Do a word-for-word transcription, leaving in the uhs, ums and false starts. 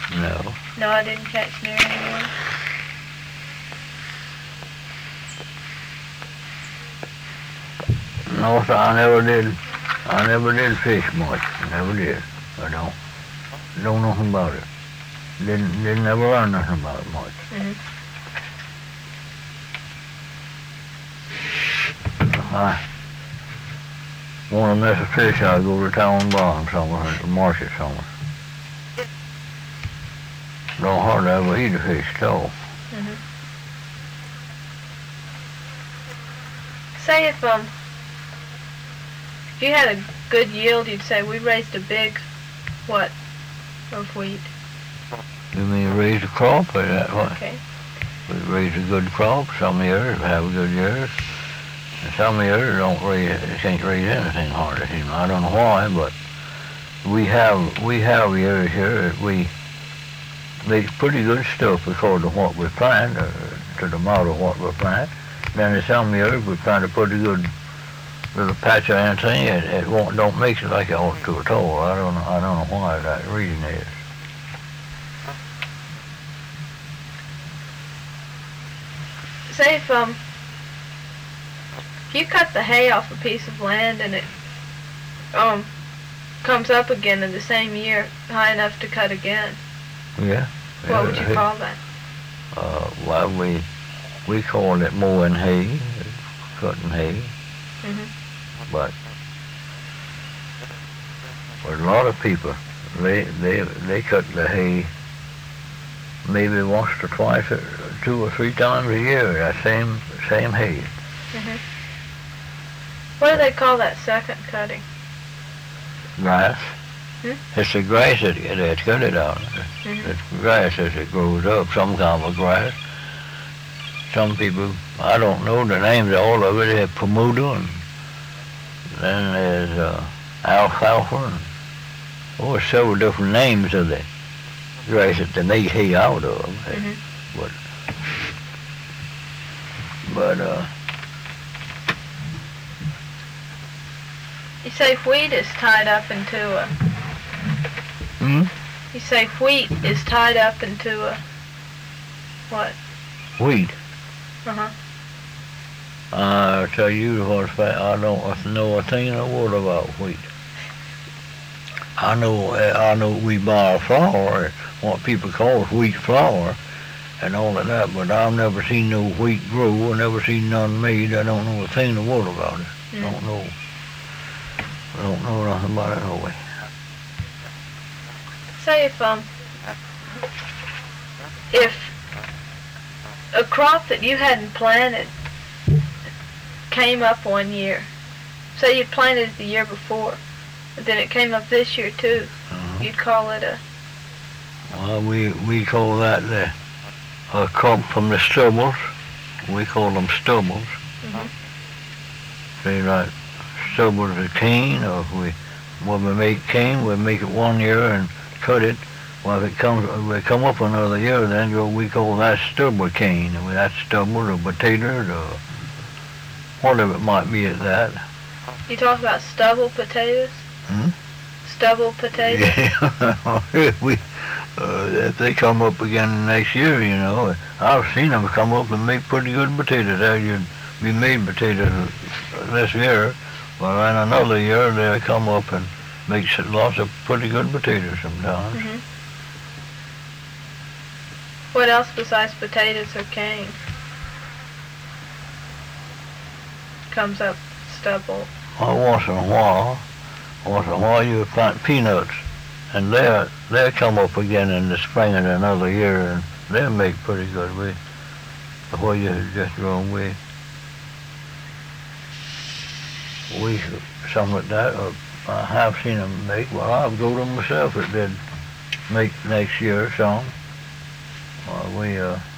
No. No, I didn't catch near anyone. No, sir, I never did. I never did fish much. Never did. I don't. Don't know nothing about it. Didn't didn't ever learn nothing about it much. Mm-hmm. I want to miss a fish, I go to town bottom somewhere, to market somewhere. Don't hardly ever eat a fish, though. Mm-hmm. Say if um if you had a good yield, you'd say we raised a big what of wheat. You mean raise a crop or that what? Okay. We raise a good crop. Some years have good years. And some years don't raise, can't raise anything hardly. I don't know why, but we have we have years here that we make pretty good stuff because of what we plant, uh, to the amount of what we plant. Then in some years we plant a pretty good little patch of anything. It, it won't don't make it like it ought to at all. I don't know. I don't know why that reason is. Say if um if you cut the hay off a piece of land and it um comes up again in the same year, high enough to cut again. Yeah. What yeah, would you hay. call that? Uh, well, we we call it mowing hay, cutting hay, Mm-hmm. but for a lot of people, they they they cut the hay maybe once or twice, or two or three times a year. That same same hay. Mm-hmm. What do they call that second cutting? Grass. Hmm? It's the grass that that cut it out. Mm-hmm. It's grass as it grows up, some kind of grass. Some people, I don't know the names of all of it. They have Bermuda, and then there's uh, alfalfa, and oh, several different names of the grass that they make hay out of. Mm-hmm. But, but uh, You say wheat is tied up into a. hmm? You say wheat is tied up into a. What? Wheat. Uh huh. I tell you what, I don't know a thing in the world about wheat. I know, I know we buy flour, what people call wheat flour, and all of that, but I've never seen no wheat grow. I never seen none made. I don't know a thing in the world about it. Mm. Don't know. I don't know nothing about it no way. Say if um if a crop that you hadn't planted came up one year, say you planted it the year before, but then it came up this year too, Uh-huh. you'd call it a. Well, we we call that the a crop from the stubbles. We call them stubbles. Mm-hmm. Say like stubbles of cane, or if we when we make cane, we make it one year and cut it. Well, if it comes, if we come up another year, then we call that stubble cane. And that's stubble or potatoes or whatever it might be at that. You talk about stubble potatoes? Hmm? Stubble potatoes? Yeah, we, uh, if they come up again next year, you know, I've seen them come up and make pretty good potatoes. They would be made potatoes this year, but in another year they'll come up and make lots of pretty good potatoes sometimes. Mm-hmm. What else besides potatoes or cane comes up stubble? Well, once in a while, once in a while you plant peanuts, and they'll, they'll come up again in the spring of another year, and they'll make pretty good. We, the way you just grown, we, we, something like that, or I have seen them make. Well, I've grown them myself. It did make next year some. Well, we, uh,